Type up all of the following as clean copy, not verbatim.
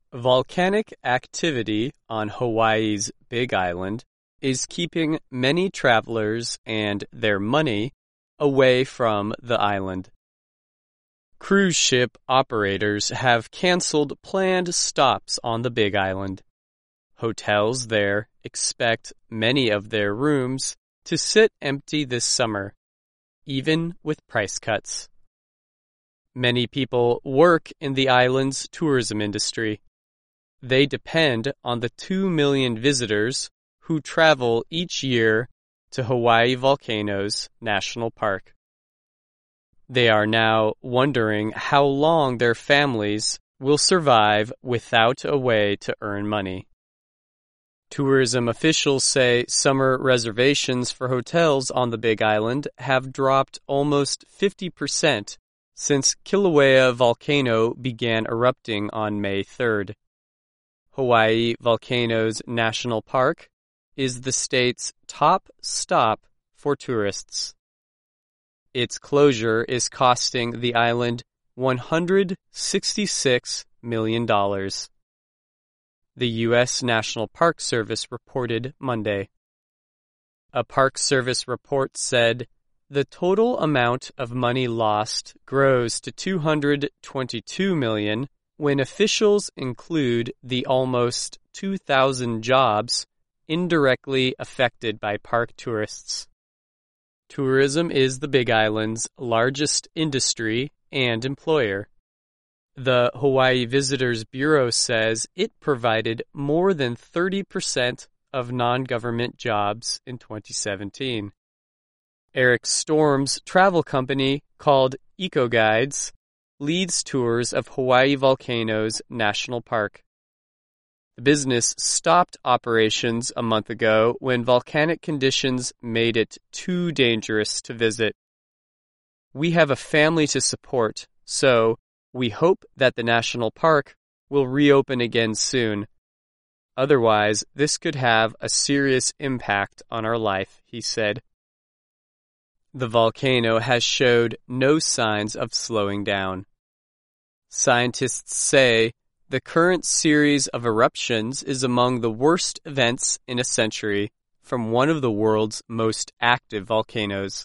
Volcanic activity on Hawaii's Big Island is keeping many travelers and their money away from the island. Cruise ship operators have canceled planned stops on the Big Island. Hotels there expect many of their rooms to sit empty this summer, even with price cuts. Many people work in the island's tourism industry. They depend on the 2 million visitors who travel each year to Hawaii Volcanoes National Park. They are now wondering how long their families will survive without a way to earn money. Tourism officials say summer reservations for hotels on the Big Island have dropped almost 50% since Kilauea volcano began erupting on May 3rd. Hawaii Volcanoes National Park is the state's top stop for tourists. Its closure is costing the island $166 million. The U.S. National Park Service reported Monday. A Park Service report said the total amount of money lost grows to $222 million when officials include the almost 2,000 jobs indirectly affected by park tourists. Tourism is the Big Island's largest industry and employer. The Hawaii Visitors Bureau says it provided more than 30% of non-government jobs in 2017. Eric Storm's travel company, called EcoGuides, leads tours of Hawaii Volcanoes National Park. The business stopped operations a month ago when volcanic conditions made it too dangerous to visit. We have a family to support, so we hope that the national park will reopen again soon. Otherwise, this could have a serious impact on our life, he said. The volcano has showed no signs of slowing down. Scientists say the current series of eruptions is among the worst events in a century from one of the world's most active volcanoes.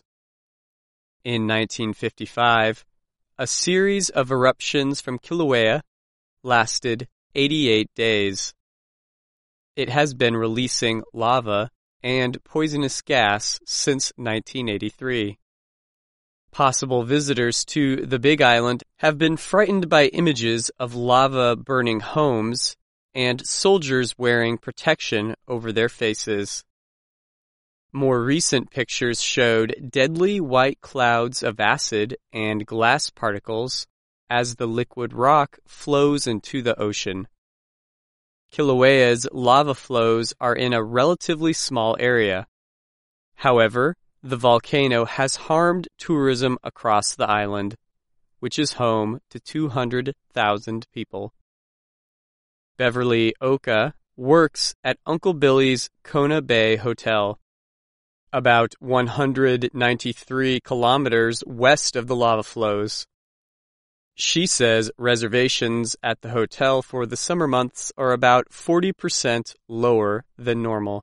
In 1955, a series of eruptions from Kilauea lasted 88 days. It has been releasing lava and poisonous gas since 1983. Possible visitors to the Big Island have been frightened by images of lava burning homes and soldiers wearing protection over their faces. More recent pictures showed deadly white clouds of acid and glass particles as the liquid rock flows into the ocean. Kilauea's lava flows are in a relatively small area. However, the volcano has harmed tourism across the island, which is home to 200,000 people. Beverly Oka works at Uncle Billy's Kona Bay Hotel, about 193 kilometers west of the lava flows. She says reservations at the hotel for the summer months are about 40% lower than normal.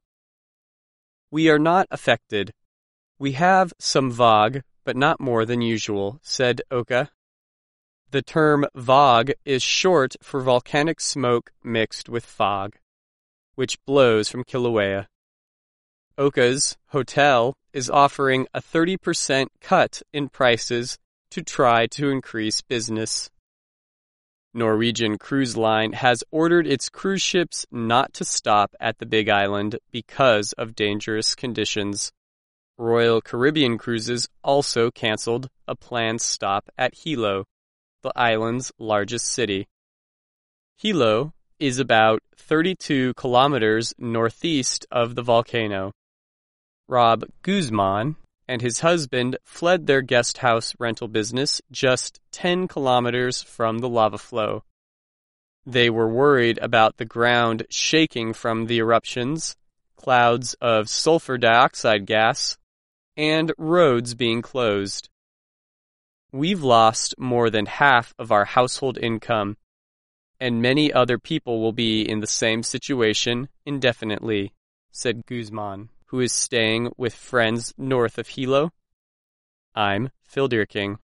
We are not affected. We have some VOG, but not more than usual, said Oka. The term VOG is short for volcanic smoke mixed with fog, which blows from Kilauea. Oka's hotel is offering a 30% cut in prices to try to increase business. Norwegian Cruise Line has ordered its cruise ships not to stop at the Big Island because of dangerous conditions. Royal Caribbean Cruises also canceled a planned stop at Hilo, the island's largest city. Hilo is about 32 kilometers northeast of the volcano. Rob Guzman and his husband fled their guest house rental business just 10 kilometers from the lava flow. They were worried about the ground shaking from the eruptions, clouds of sulfur dioxide gas, and roads being closed. We've lost more than half of our household income, and many other people will be in the same situation indefinitely, said Guzman, who is staying with friends north of Hilo. I'm Phil Deerking.